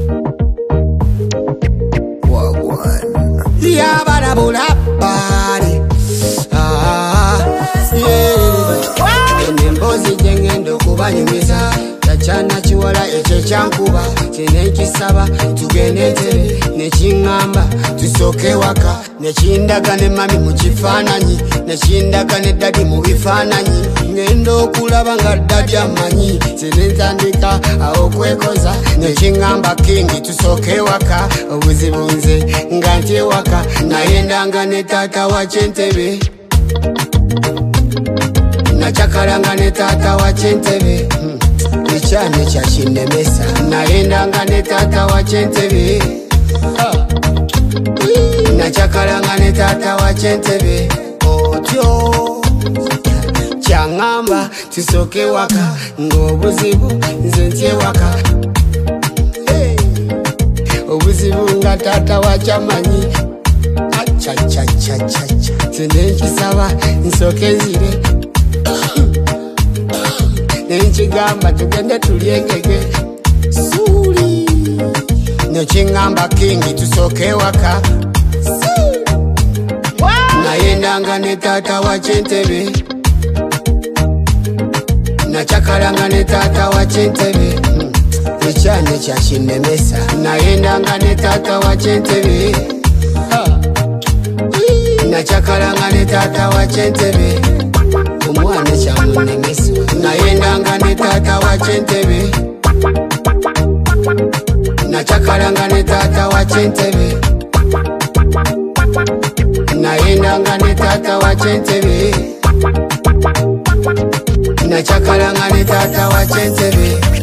Yabarabulabari Nembozi jengendo kubanyumiza Chana chiwala eche chankuba Chine kisaba tugende tebe Nechingamba tusoke waka Nechindaga ne mami muchifananyi Nechindaga ne dadi mubifananyi Ngendo kulaba nga dadi amanyi Sinentandika aokwekoza Nechingamba kingi tusoke waka Obuzibunze nganti waka Nayendanga ne tata wa Chentebe Nachakalanga ne tata wa Chentebe Ichane cha shinemesa Naendanga ne tata wa Chentebe Nachakalanga ne tata wa Chentebe Otyo Changamba tusoke waka Ngobuzibu nzentie waka Obuzibu nga tata wa chamanyi Acha Tinenchi nsoke nzire Nenchigamba tugende tuliengege Suri Nechingamba kingi tusoke waka Nayendanga ne tata wa Chentebe Nachakalanga ne tata wa Chentebe Ichane cha shinemesa Nayendanga ne tata wa Chentebe Nachakalanga ne tata wa Chentebe Umwana cha munemesa Nayendanga ne tata wa Chentebe Nachakalanga ne tata wa Chentebe Nayendanga ne tata wa Chentebe Nachakalanga ne tata wa Chentebe